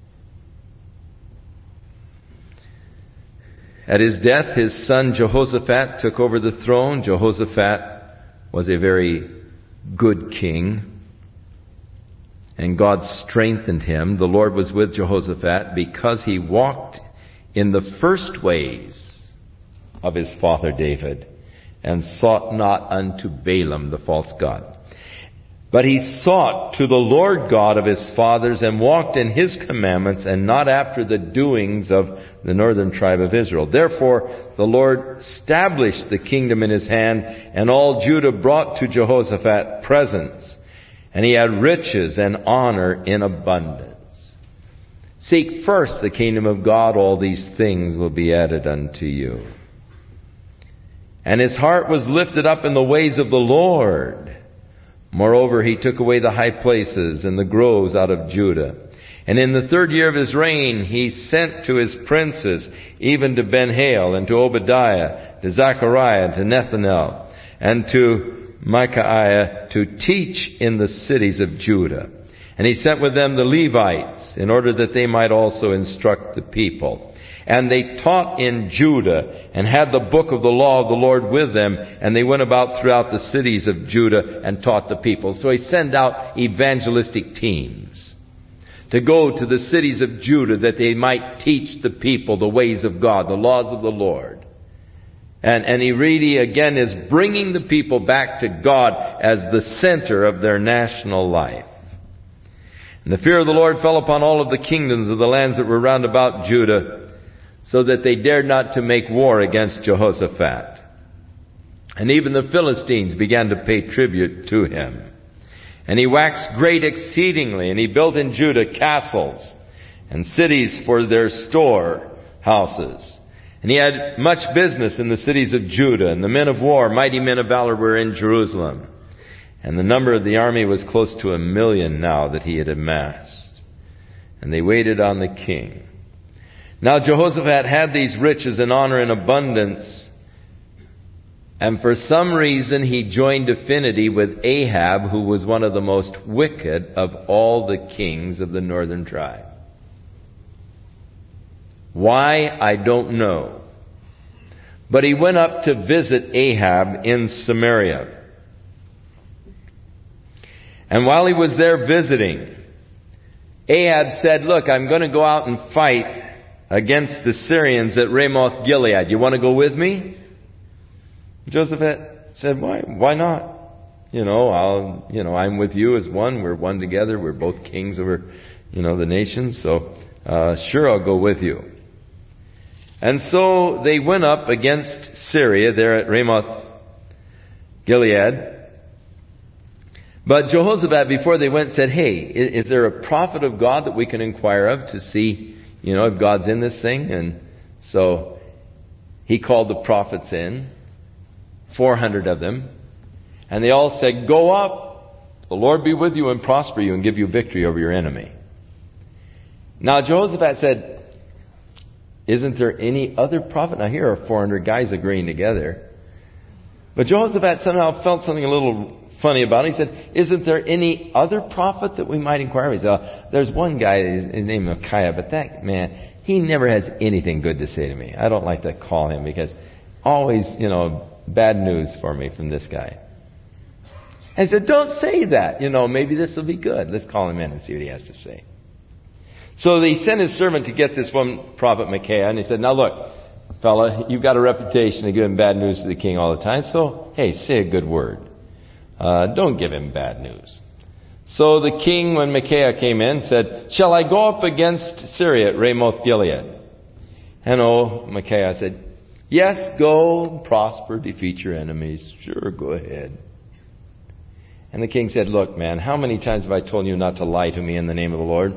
Speaker 1: At his death, his son Jehoshaphat took over the throne. Jehoshaphat was a very good king, and God strengthened him. The Lord was with Jehoshaphat because he walked in the first ways of his father David, and sought not unto Balaam the false god. But he sought to the Lord God of his fathers, and walked in his commandments, and not after the doings of the northern tribe of Israel. Therefore the Lord established the kingdom in his hand, and all Judah brought to Jehoshaphat presents, and he had riches and honor in abundance. Seek first the kingdom of God, all these things will be added unto you. And his heart was lifted up in the ways of the Lord. Moreover, he took away the high places and the groves out of Judah. And in the 3rd year of his reign, he sent to his princes, even to Ben-Hail, and to Obadiah, to Zechariah, and to Nethanel, and to Micaiah, to teach in the cities of Judah. And he sent with them the Levites, in order that they might also instruct the people. And they taught in Judah, and had the book of the law of the Lord with them, and they went about throughout the cities of Judah and taught the people. So he sent out evangelistic teams to go to the cities of Judah, that they might teach the people the ways of God, the laws of the Lord. And he really, again, is bringing the people back to God as the center of their national life. And the fear of the Lord fell upon all of the kingdoms of the lands that were round about Judah, so that they dared not to make war against Jehoshaphat. And even the Philistines began to pay tribute to him. And he waxed great exceedingly, and he built in Judah castles and cities for their store houses. And he had much business in the cities of Judah, and the men of war, mighty men of valor, were in Jerusalem. And the number of the army was close to 1,000,000 now that he had amassed. And they waited on the king. Now Jehoshaphat had these riches and honor in abundance, and for some reason he joined affinity with Ahab, who was one of the most wicked of all the kings of the northern tribe. Why, I don't know. But he went up to visit Ahab in Samaria. And while he was there visiting, Ahab said, look, I'm going to go out and fight against the Syrians at Ramoth Gilead. You want to go with me? Jehoshaphat said, why not? I'm with you as one. We're one together. We're both kings over, the nations. So, sure, I'll go with you. And so they went up against Syria there at Ramoth Gilead. But Jehoshaphat, before they went, said, hey, is there a prophet of God that we can inquire of to see, if God's in this thing? And so he called the prophets in, 400 of them. And they all said, go up, the Lord be with you and prosper you and give you victory over your enemy. Now Jehoshaphat said, isn't there any other prophet? Now here are 400 guys agreeing together. But Jehoshaphat somehow felt something a little funny about it. He said, isn't there any other prophet that we might inquire? He said, there's one guy, his name is Micaiah, but that man, he never has anything good to say to me. I don't like to call him because always, bad news for me from this guy. And he said, don't say that. Maybe this will be good. Let's call him in and see what he has to say. So he sent his servant to get this one prophet Micaiah, and he said, now look, fella, you've got a reputation of giving bad news to the king all the time, so, hey, say a good word. Don't give him bad news. So the king, when Micaiah came in, said, shall I go up against Syria at Ramoth Gilead? And Micaiah said, yes, go, prosper, defeat your enemies. Sure, go ahead. And the king said, look, man, how many times have I told you not to lie to me in the name of the Lord?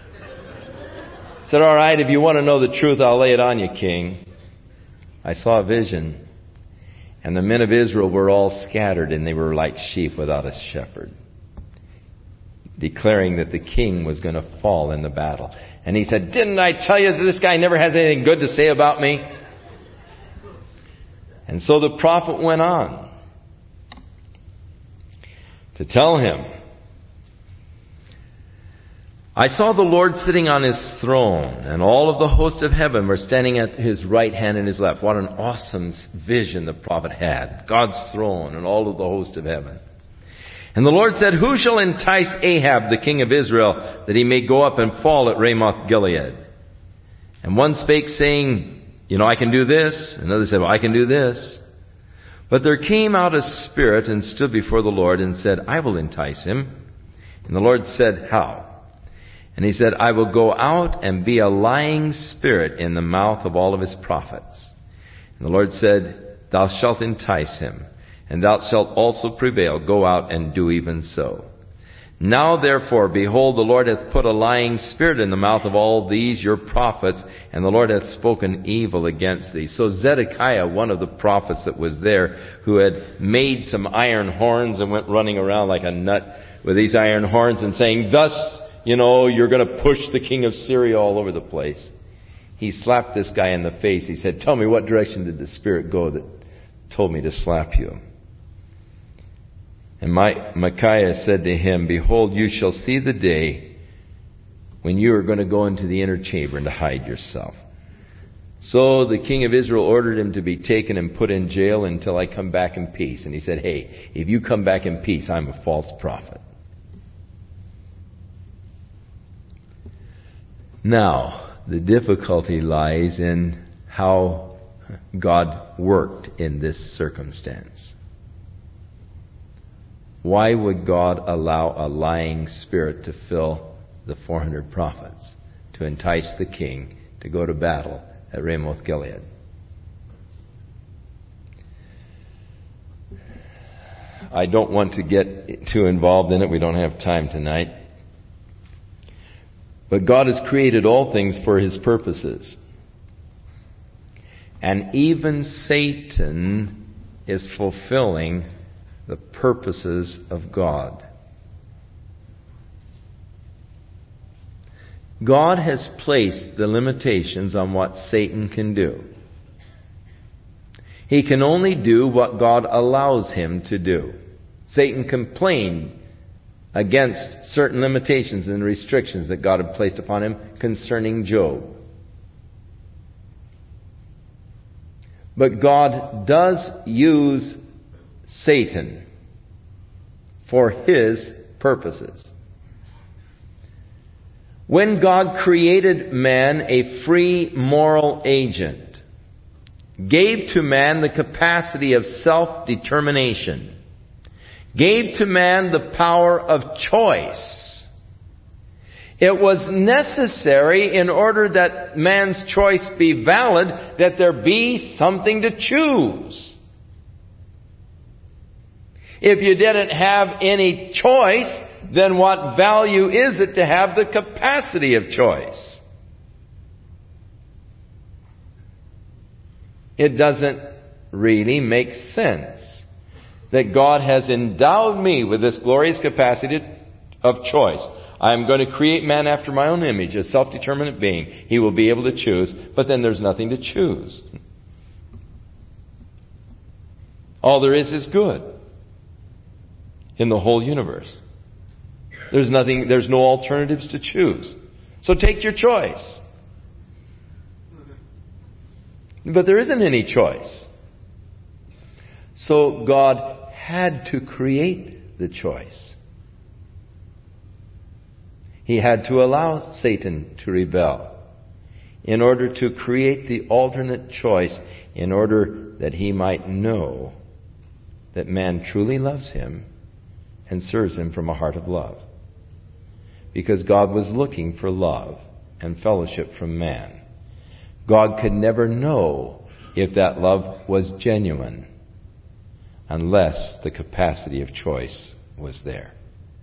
Speaker 1: He said, all right, if you want to know the truth, I'll lay it on you, king. I saw a vision, and the men of Israel were all scattered, and they were like sheep without a shepherd, declaring that the king was going to fall in the battle. And he said, didn't I tell you that this guy never has anything good to say about me? And so the prophet went on to tell him, I saw the Lord sitting on his throne, and all of the hosts of heaven were standing at his right hand and his left. What an awesome vision the prophet had. God's throne and all of the hosts of heaven. And the Lord said, who shall entice Ahab, the king of Israel, that he may go up and fall at Ramoth Gilead? And one spake, saying, I can do this. Another said, I can do this. But there came out a spirit and stood before the Lord and said, I will entice him. And the Lord said, how? And he said, I will go out and be a lying spirit in the mouth of all of his prophets. And the Lord said, thou shalt entice him, and thou shalt also prevail. Go out and do even so. Now therefore, behold, the Lord hath put a lying spirit in the mouth of all these your prophets, and the Lord hath spoken evil against thee. So Zedekiah, one of the prophets that was there, who had made some iron horns and went running around like a nut with these iron horns and saying, thus, you're going to push the king of Syria all over the place. He slapped this guy in the face. He said, tell me, what direction did the Spirit go that told me to slap you? And Micaiah said to him, behold, you shall see the day when you are going to go into the inner chamber and to hide yourself. So the king of Israel ordered him to be taken and put in jail until I come back in peace. And he said, hey, if you come back in peace, I'm a false prophet. Now, the difficulty lies in how God worked in this circumstance. Why would God allow a lying spirit to fill the 400 prophets, to entice the king to go to battle at Ramoth Gilead. I don't want to get too involved in it. We don't have time tonight. But God has created all things for His purposes. And even Satan is fulfilling the purposes of God. God has placed the limitations on what Satan can do. He can only do what God allows him to do. Satan complained against certain limitations and restrictions that God had placed upon him concerning Job. But God does use Satan for His purposes. When God created man a free moral agent, gave to man the capacity of self-determination, gave to man the power of choice, it was necessary in order that man's choice be valid that there be something to choose. If you didn't have any choice, then what value is it to have the capacity of choice? It doesn't really make sense that God has endowed me with this glorious capacity of choice. I am going to create man after my own image, a self-determinate being. He will be able to choose, but then there's nothing to choose. All there is good in the whole universe. There's no alternatives to choose. So take your choice. But there isn't any choice. So God had to create the choice. He had to allow Satan to rebel in order to create the alternate choice, in order that he might know that man truly loves him and serves him from a heart of love. Because God was looking for love and fellowship from man. God could never know if that love was genuine unless the capacity of choice was there.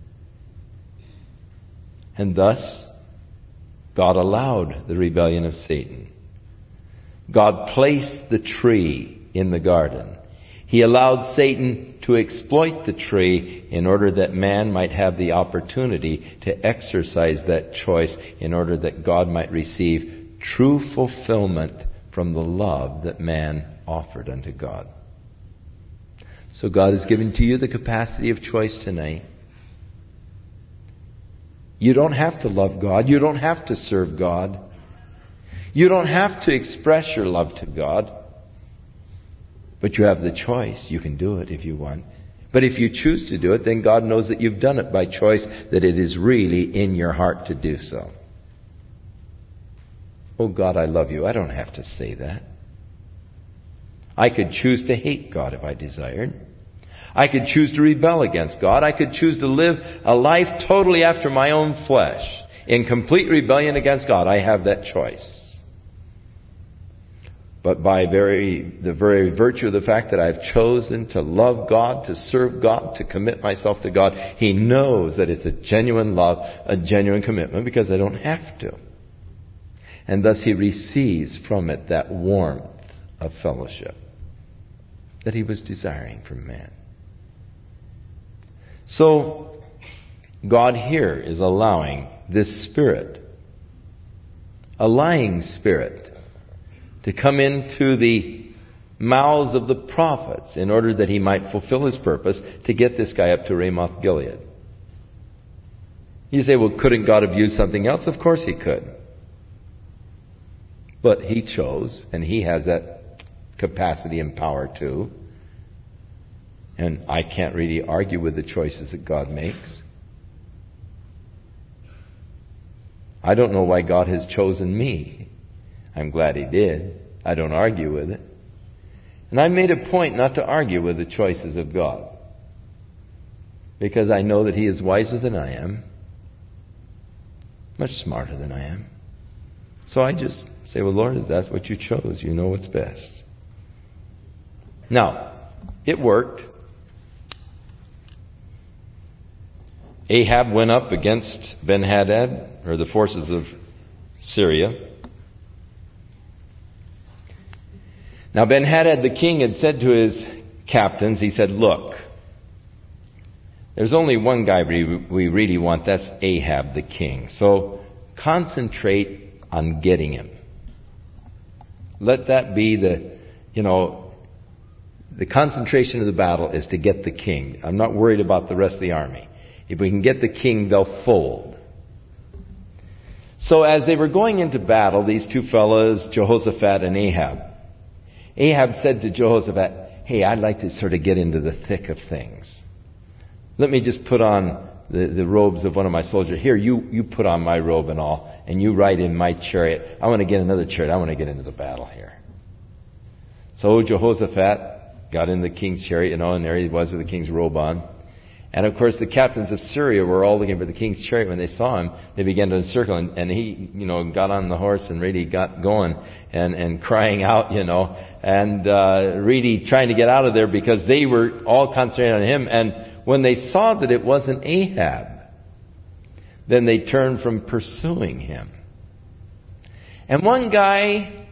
Speaker 1: And thus, God allowed the rebellion of Satan. God placed the tree in the garden. He allowed Satan to exploit the tree in order that man might have the opportunity to exercise that choice, in order that God might receive true fulfillment from the love that man offered unto God. So God has given to you the capacity of choice tonight. You don't have to love God. You don't have to serve God. You don't have to express your love to God. But you have the choice. You can do it if you want. But if you choose to do it, then God knows that you've done it by choice, that it is really in your heart to do so. Oh God, I love you. I don't have to say that. I could choose to hate God if I desired. I could choose to rebel against God. I could choose to live a life totally after my own flesh, in complete rebellion against God. I have that choice. But by the very virtue of the fact that I've chosen to love God, to serve God, to commit myself to God, He knows that it's a genuine love, a genuine commitment, because I don't have to. And thus He receives from it that warmth of fellowship that He was desiring from man. So, God here is allowing this spirit, a lying spirit, to come into the mouths of the prophets in order that he might fulfill his purpose to get this guy up to Ramoth Gilead. You say, well, couldn't God have used something else? Of course He could. But He chose, and He has that capacity and power too. And I can't really argue with the choices that God makes. I don't know why God has chosen me. I'm glad He did. I don't argue with it. And I made a point not to argue with the choices of God, because I know that He is wiser than I am, much smarter than I am. So I just Say, well, Lord, if that's what you chose, you know what's best. Now, it worked. Ahab went up against Ben-Hadad, or the forces of Syria. Now Ben-Hadad the king had said to his captains, he said, look, there's only one guy we really want, that's Ahab the king. So concentrate on getting him. Let that be the concentration of the battle is to get the king. I'm not worried about the rest of the army. If we can get the king, they'll fold. So as they were going into battle, these two fellows, Jehoshaphat and Ahab said to Jehoshaphat, hey, I'd like to sort of get into the thick of things. Let me just put on the robes of one of my soldiers. Here, you put on my robe and all, and you ride in my chariot. I want to get another chariot. I want to get into the battle here. So Jehoshaphat got in the king's chariot, and there he was with the king's robe on. And of course, the captains of Syria were all looking for the king's chariot. When they saw him, they began to encircle him. And he, got on the horse and really got going and crying out, and really trying to get out of there because they were all concentrated on him. And when they saw that it wasn't Ahab, then they turned from pursuing him. And one guy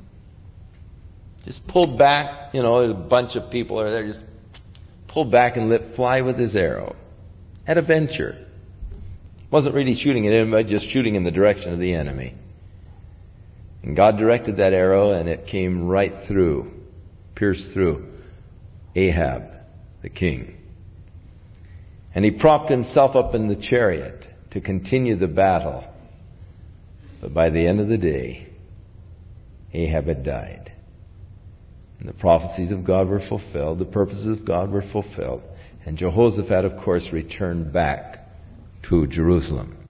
Speaker 1: just pulled back, there's a bunch of people are there, just pulled back and let fly with his arrow at a venture. Wasn't really shooting at him, but just shooting in the direction of the enemy. And God directed that arrow, and it came right through, pierced through Ahab, the king. And he propped himself up in the chariot to continue the battle. But by the end of the day, Ahab had died. And the prophecies of God were fulfilled. The purposes of God were fulfilled. And Jehoshaphat, of course, returned back to Jerusalem.